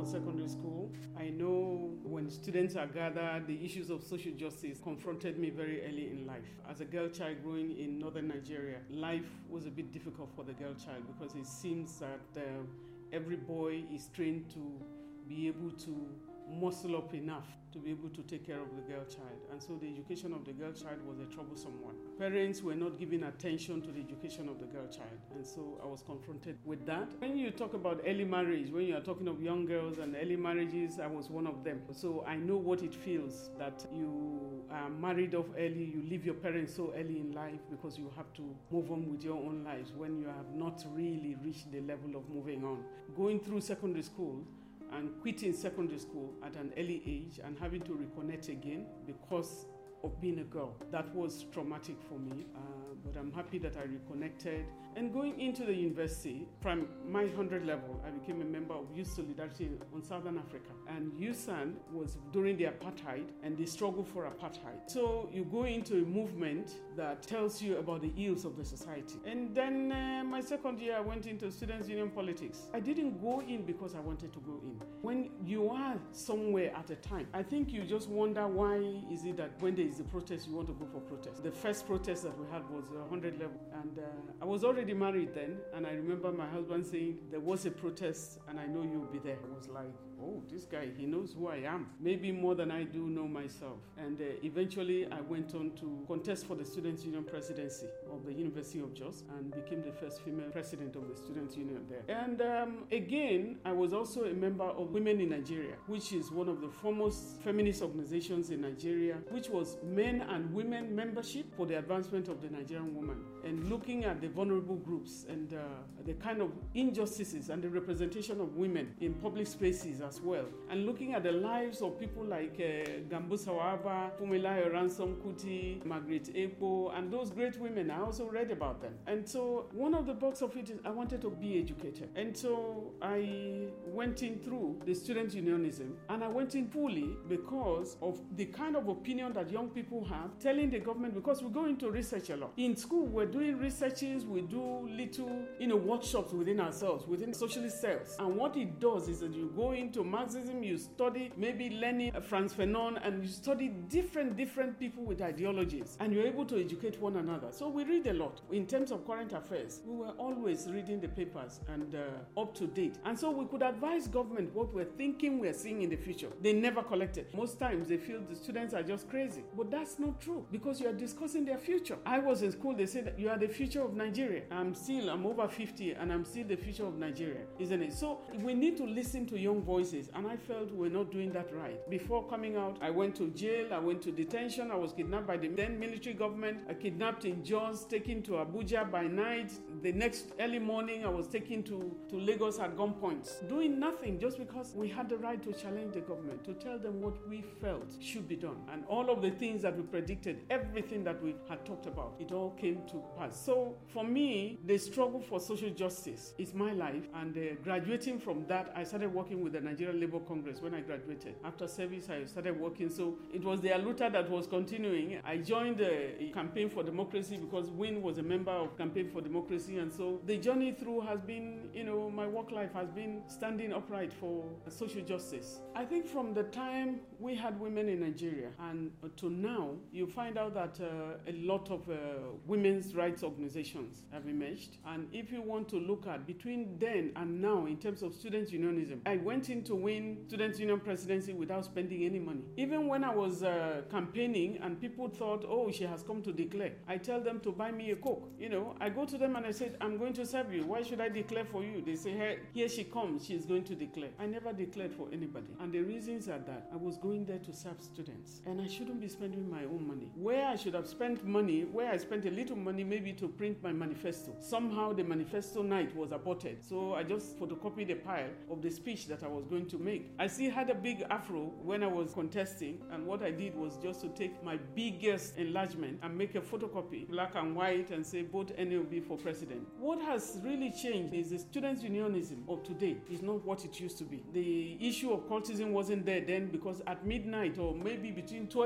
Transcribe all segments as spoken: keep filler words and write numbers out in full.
for secondary school. I know when students are gathered, the issues of social justice confronted me very early in life. As a girl child growing in northern Nigeria, life was a bit difficult for the girl child because it seems that uh, every boy is trained to be able to muscle up enough to be able to take care of the girl child. And so the education of the girl child was a troublesome one. Parents were not giving attention to the education of the girl child. And so I was confronted with that. When you talk about early marriage, when you are talking of young girls and early marriages, I was one of them. So I know what it feels that you are married off early, you leave your parents so early in life because you have to move on with your own lives when you have not really reached the level of moving on. Going through secondary school, and quitting secondary school at an early age and having to reconnect again because of being a girl. That was traumatic for me, uh, but I'm happy that I reconnected. And going into the university, from my one hundred level, I became a member of Youth Solidarity on Southern Africa. And U S A N was during the apartheid and the struggle for apartheid. So you go into a movement that tells you about the ills of the society. And then uh, my second year, I went into Students' Union politics. I didn't go in because I wanted to go in. When you are somewhere at a time, I think you just wonder why is it that when there is a protest, you want to go for protest. The first protest that we had was one hundred level. And uh, I was already married then, and I remember my husband saying, there was a protest, and I know you'll be there. I was like, oh, this guy, he knows who I am. Maybe more than I do know myself. And uh, eventually, I went on to contest for the Students' Union presidency of the University of Jos and became the first female president of the Students' Union there. And um, again, I was also a member of Women in Nigeria, which is one of the foremost feminist organizations in Nigeria, which was men and women membership for the advancement of the Nigerian woman, and looking at the vulnerable groups and uh, the kind of injustices and the representation of women in public spaces as well, and looking at the lives of people like uh, Gambo Sawaba, Fumilayo Ransom Kuti, Margaret Ekpo, and those great women. I also read about them. And so one of the box of it is I wanted to be educated. And so I went in through the student unionism, and I went in fully because of the kind of opinion that young people have, telling the government, because we go into research a lot. In school, we're doing researches, we do little, you know, workshops within ourselves, within socialist cells. And what it does is that you go into Marxism, you study maybe Lenin, Frantz Fanon, and you study different, different people with ideologies, and you're able to educate one another. So we read a lot. In terms of current affairs, we were always reading the papers and uh, up to date. And so we could advise government what we're thinking we're seeing in the future. They never collected. Most times they feel the students are just crazy. But that's not true because you are discussing their future. I was in school, they said you are the future of Nigeria. I'm still, I'm over fifty and I'm still the future of Nigeria, isn't it? So we need to listen to young voices, and I felt we're not doing that right. Before coming out, I went to jail, I went to detention, I was kidnapped by the then military government, I kidnapped in Jos, taken to Abuja by night. The next early morning, I was taken to, to Lagos at gunpoint, doing nothing just because we had the right to challenge the government, to tell them what we felt should be done. And all of the things that we predicted, everything that we had talked about, it all came to pass. So for me, the struggle for social justice is my life, and uh, graduating from that, I started working with the Nigerian Labour Congress when I graduated. After service, I started working, so it was the Aluta that was continuing. I joined the Campaign for Democracy because Win was a member of Campaign for Democracy, and so the journey through has been, you know, my work life has been standing upright for social justice. I think from the time we had women in Nigeria and to now, you find out that uh, a lot of uh, women's rights organizations have emerged. And if you want to look at between then and now in terms of student unionism, I went in to win Student Union presidency without spending any money. Even when I was uh, campaigning and people thought, oh, she has come to declare, I tell them to buy me a Coke. You know, I go to them and I said, I'm going to serve you. Why should I declare for you? They say, hey, here she comes. She's going to declare. I never declared for anybody. And the reasons are that I was going there to serve students, and I shouldn't be spending my own money. Where I should have spent money, where I spent a little money maybe to print my manifesto. Somehow the manifesto night was aborted. So I just photocopied a pile of the speech that I was going to make. I still had a big afro when I was contesting, and what I did was just to take my biggest enlargement and make a photocopy, black and white, and say vote N L B for president. What has really changed is the students' unionism of today is not what it used to be. The issue of cultism wasn't there then because at midnight or maybe between twelve and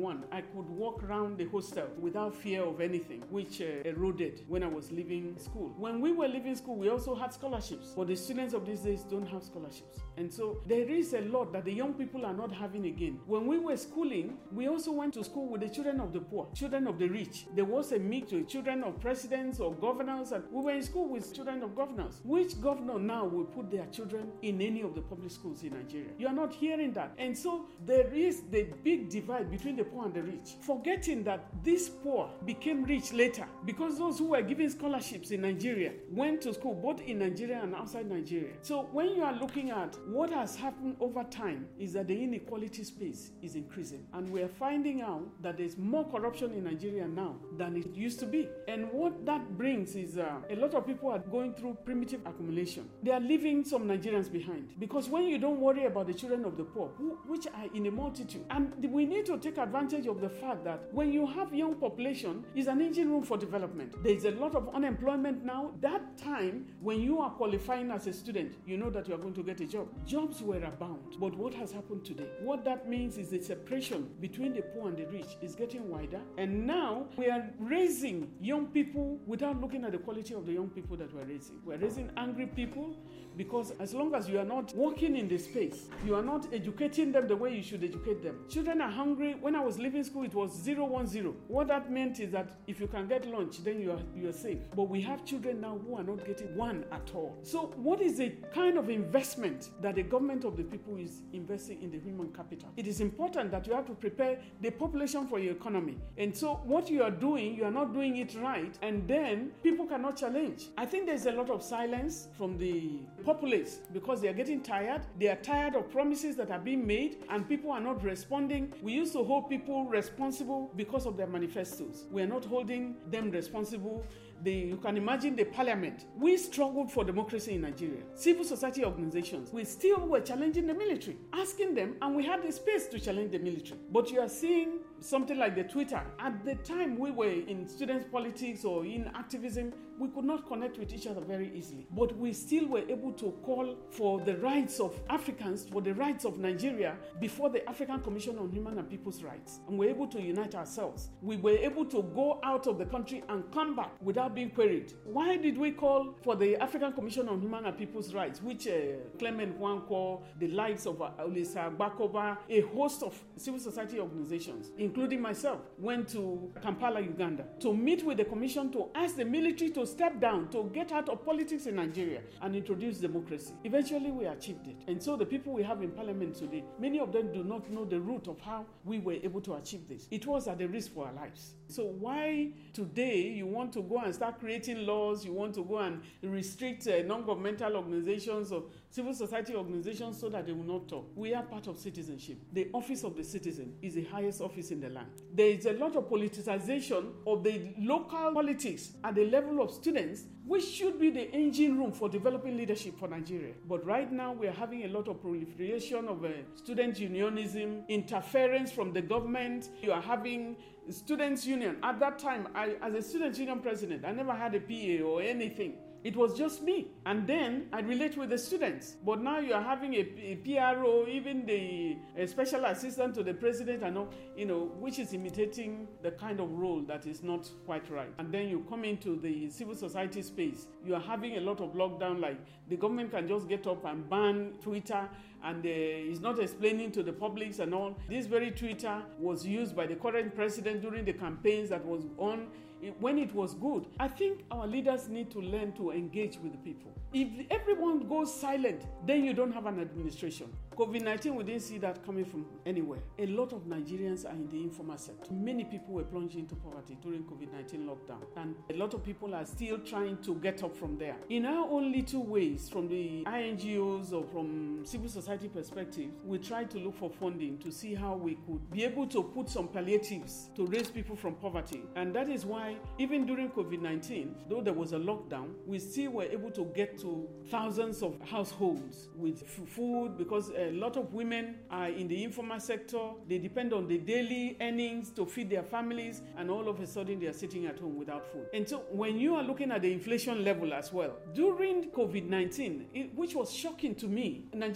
one, I could walk around the hostel without fear of anything, which uh, eroded when I was leaving school. When we were leaving school, we also had scholarships, but the students of these days don't have scholarships. And so there is a lot that the young people are not having again. When we were schooling, we also went to school with the children of the poor, children of the rich. There was a mix with children of presidents or governors, and we were in school with children of governors. Which governor now will put their children in any of the public schools in Nigeria? You are not hearing that. And so there is the big divide between the poor and the rich, forgetting that these poor became rich later because those who were given scholarships in Nigeria went to school both in Nigeria and outside Nigeria. So when you are looking at what has happened over time is that the inequality space is increasing, and we are finding out that there's more corruption in Nigeria now than it used to be. And what that brings is uh, a lot of people are going through primitive accumulation. They are leaving some Nigerians behind, because when you don't worry about the children of the poor, who, which are in a multitude, and we need to take advantage of the fact that when you have young population, is an engine room for development. There is a lot of unemployment now. That time when you are qualifying as a student, you know that you are going to get a job. Jobs were abound. But what has happened today? What that means is the separation between the poor and the rich is getting wider. And now we are raising young people without looking at the quality of the young people that we're raising. We're raising angry people because as long as you are not working in the space, you are not educating them the way you should educate them. Children are hungry. When I was leaving school, it was zero one zero. What that meant is that if you can get lunch, then you are you are safe. But we have children now who are not getting one at all. So what is the kind of investment that the government of the people is investing in the human capital? It is important that you have to prepare the population for your economy. And so what you are doing, you are not doing it right, and then people cannot challenge. I think there's a lot of silence from the populace because they are getting tired. They are tired of promises that are being made and people are not responding. We used to hold people responsible because of their manifestos. We are not holding them responsible. The, you can imagine the parliament. We struggled for democracy in Nigeria. Civil society organizations, we still were challenging the military, asking them, and we had the space to challenge the military. But you are seeing something like the Twitter. At the time we were in students' politics or in activism, we could not connect with each other very easily. But we still were able to call for the rights of Africans, for the rights of Nigeria before the African Commission on Human and People's Rights. And we were able to unite ourselves. We were able to go out of the country and come back without being queried. Why did we call for the African Commission on Human and People's Rights, which uh, Clement Nwankwo, the likes of uh, Olisa Bakoba, a host of civil society organizations, including myself, went to Kampala, Uganda, to meet with the commission to ask the military to step down, to get out of politics in Nigeria and introduce democracy. Eventually, we achieved it. And so the people we have in parliament today, many of them do not know the root of how we were able to achieve this. It was at the risk for our lives. So why today you want to go and start creating laws, you want to go and restrict uh, non-governmental organizations or civil society organizations so that they will not talk? We are part of citizenship. The office of the citizen is the highest office in the land. There is a lot of politicization of the local politics at the level of students, which should be the engine room for developing leadership for Nigeria. But right now, we are having a lot of proliferation of uh, student unionism, interference from the government. You are having students' union. At that time, I, as a student union president, I never had a P A or anything. It was just me. And then I relate with the students. But now you are having a, a P R O, even the a special assistant to the president, and all, you know, which is imitating the kind of role that is not quite right. And then you come into the civil society space. You are having a lot of lockdown, like the government can just get up and ban Twitter, and uh, is not explaining to the public and all. This very Twitter was used by the current president during the campaigns that was on when it was good. I think our leaders need to learn to engage with the people. If everyone goes silent, then you don't have an administration. COVID nineteen, we didn't see that coming from anywhere. A lot of Nigerians are in the informal sector. Many people were plunged into poverty during COVID nineteen lockdown, and a lot of people are still trying to get up from there. In our own little ways, from the I N G Os or from civil society perspective, we try to look for funding to see how we could be able to put some palliatives to raise people from poverty. And that is why, even during COVID nineteen, though there was a lockdown, we still were able to get to thousands of households with f- food, because a lot of women are in the informal sector. They depend on the daily earnings to feed their families, and all of a sudden they are sitting at home without food. And so when you are looking at the inflation level as well, during COVID nineteen, it, which was shocking to me, the Nigerian government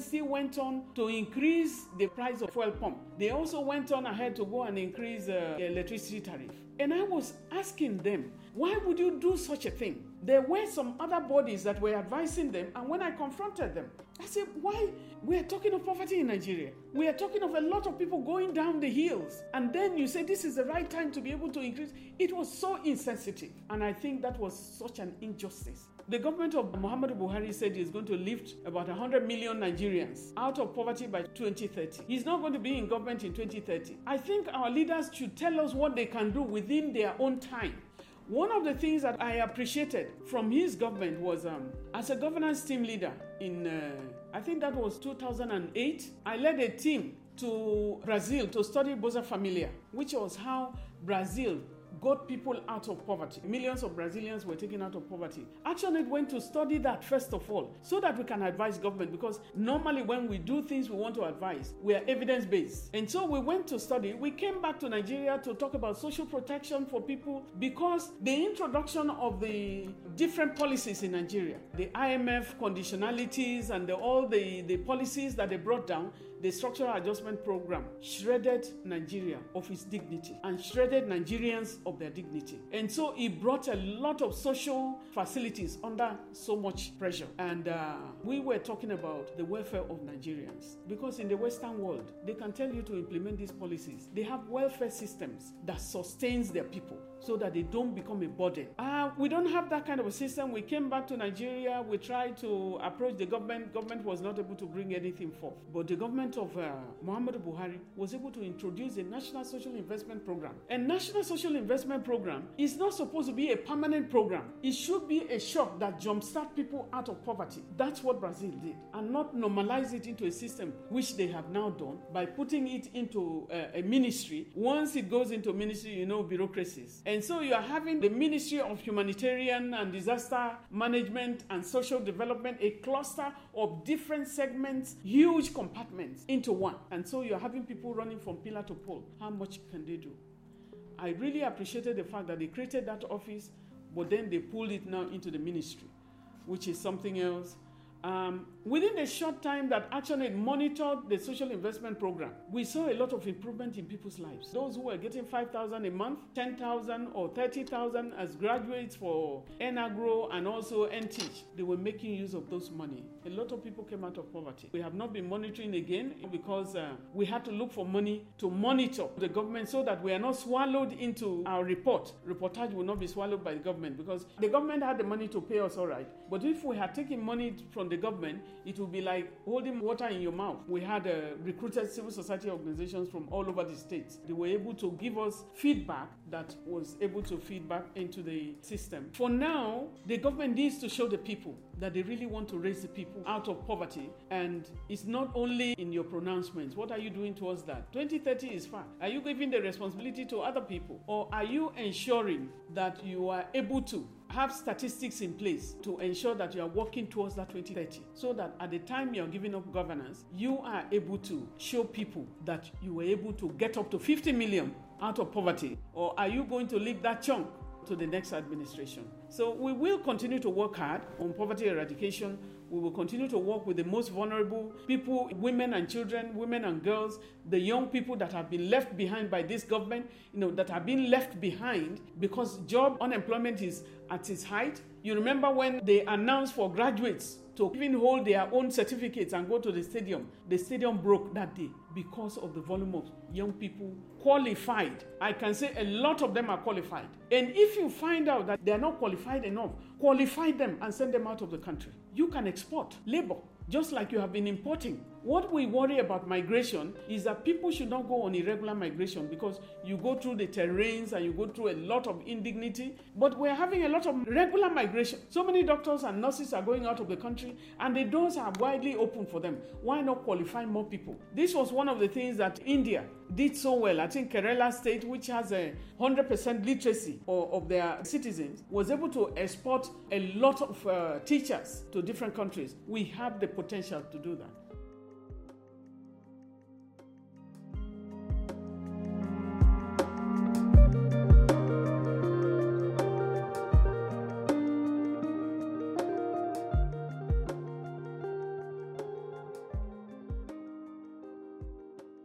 government still went on to increase the price of fuel pump. They also went on ahead to go and increase uh, the electricity tariff. And I was asking them, why would you do such a thing? There were some other bodies that were advising them, and when I confronted them, I said, why? We are talking of poverty in Nigeria. We are talking of a lot of people going down the hills. And then you say this is the right time to be able to increase. It was so insensitive. And I think that was such an injustice. The government of Muhammadu Buhari said he's going to lift about one hundred million Nigerians out of poverty by twenty thirty. He's not going to be in government in twenty thirty. I think our leaders should tell us what they can do within their own time. One of the things that I appreciated from his government was, um, as a governance team leader in, uh, I think that was two thousand eight, I led a team to Brazil to study Bolsa Familia, which was how Brazil got people out of poverty. Millions of Brazilians were taken out of poverty. ActionAid went to study that first of all, so that we can advise government, because normally when we do things we want to advise, we are evidence-based. And so we went to study. We came back to Nigeria to talk about social protection for people, because the introduction of the different policies in Nigeria, the I M F conditionalities and the, all the, the policies that they brought down, the structural adjustment program shredded Nigeria of its dignity and shredded Nigerians of their dignity. And so it brought a lot of social facilities under so much pressure. And uh, we were talking about the welfare of Nigerians, because in the Western world, they can tell you to implement these policies. They have welfare systems that sustains their people so that they don't become a burden. Uh, we don't have that kind of a system. We came back to Nigeria. We tried to approach the government. Government was not able to bring anything forth. But the government of uh, Muhammadu Buhari was able to introduce a National Social Investment Program. And National Social Investment Program is not supposed to be a permanent program. It should be a shock that jumpstart people out of poverty. That's what Brazil did. And not normalize it into a system, which they have now done by putting it into uh, a ministry. Once it goes into ministry, you know, bureaucracies. And so you are having the Ministry of Humanitarian and Disaster Management and Social Development, a cluster of different segments, huge compartments into one. And so you're having people running from pillar to pole. How much can they do? I really appreciated the fact that they created that office, but then they pulled it now into the ministry, which is something else. Um, within a short time that ActionAid monitored the social investment program, we saw a lot of improvement in people's lives. Those who were getting five thousand a month, ten thousand or thirty thousand as graduates for Enagro and also N-Teach, they were making use of those money. A lot of people came out of poverty. We have not been monitoring again because uh, we had to look for money to monitor the government so that we are not swallowed into our report. Reportage will not be swallowed by the government, because the government had the money to pay us all right. But if we had taken money from the government, it would be like holding water in your mouth. We had uh, recruited civil society organizations from all over the states. They were able to give us feedback that was able to feed back into the system. For now, the government needs to show the people that they really want to raise the people out of poverty. And it's not only in your pronouncements. What are you doing towards that? twenty thirty is far. Are you giving the responsibility to other people? Or are you ensuring that you are able to have statistics in place to ensure that you are working towards that twenty thirty, so that at the time you're giving up governance, you are able to show people that you were able to get up to fifty million out of poverty? Or are you going to leave that chunk to the next administration? So we will continue to work hard on poverty eradication. We will continue to work with the most vulnerable people, women and children, women and girls, the young people that have been left behind by this government, you know, that have been left behind because job unemployment is at its height. You remember when they announced for graduates to even hold their own certificates and go to the stadium. The stadium broke that day because of the volume of young people qualified. I can say a lot of them are qualified. And if you find out that they are not qualified enough, qualify them and send them out of the country. You can export labor, just like you have been importing. What we worry about migration is that people should not go on irregular migration, because you go through the terrains and you go through a lot of indignity. But we're having a lot of regular migration. So many doctors and nurses are going out of the country and the doors are widely open for them. Why not qualify more people? This was one of the things that India did so well. I think Kerala state, which has a one hundred percent literacy of, of their citizens, was able to export a lot of uh, teachers to different countries. We have the potential to do that.